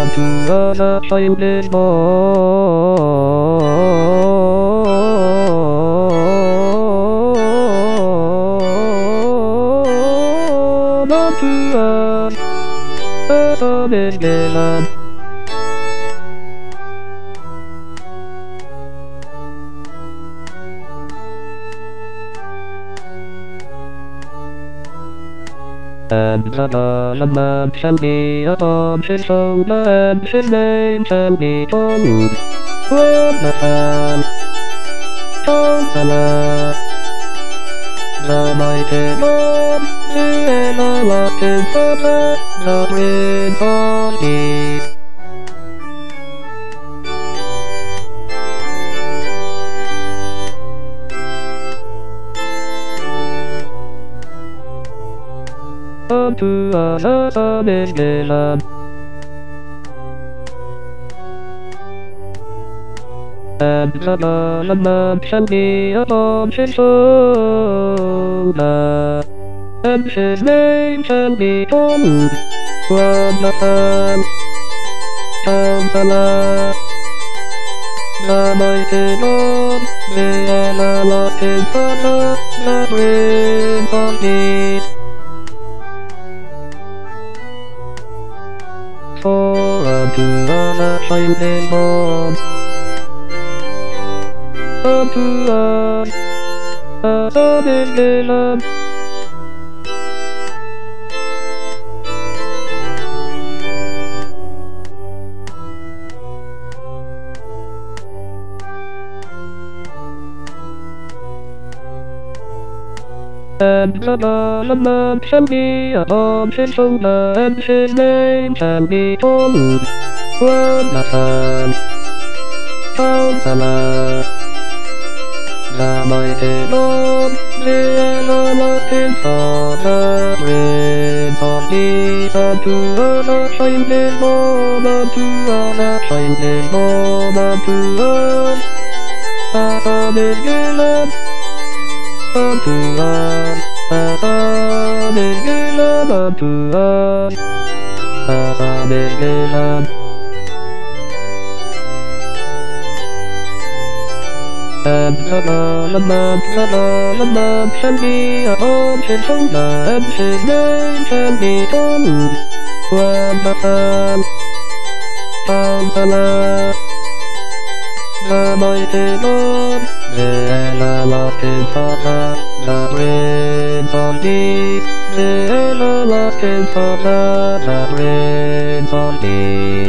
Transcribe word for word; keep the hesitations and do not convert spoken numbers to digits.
unto us a child is born, unto us a son is given. And the Son of Man shall be upon his shoulder, and his name shall be called Wonderful, Counselor, the Mighty God, the Everlasting Father, the Prince of Peace. Unto us a son is given, and the Son of Man shall be upon his shoulder, and his name shall be called Wonderful, Counselor, the Mighty God, the Everlasting Father, the Prince of Peace. For unto us a child is born, unto us a son is given. And the Son of Man shall be upon his shoulder, and his name shall be called Wonderful, Counselor, the Mighty God, the Everlasting Father, Prince of Peace. Unto us a child is born, unto us a child is born, unto us a son is given. Unto us a son is given, unto us a son is given. And the Son of Man, the Son of Man shall be upon his shoulder, and his name shall be called Wonderful, Counselor, the Mighty God, the Everlasting Father, the Prince of Peace, the Everlasting Father, the Prince of Peace.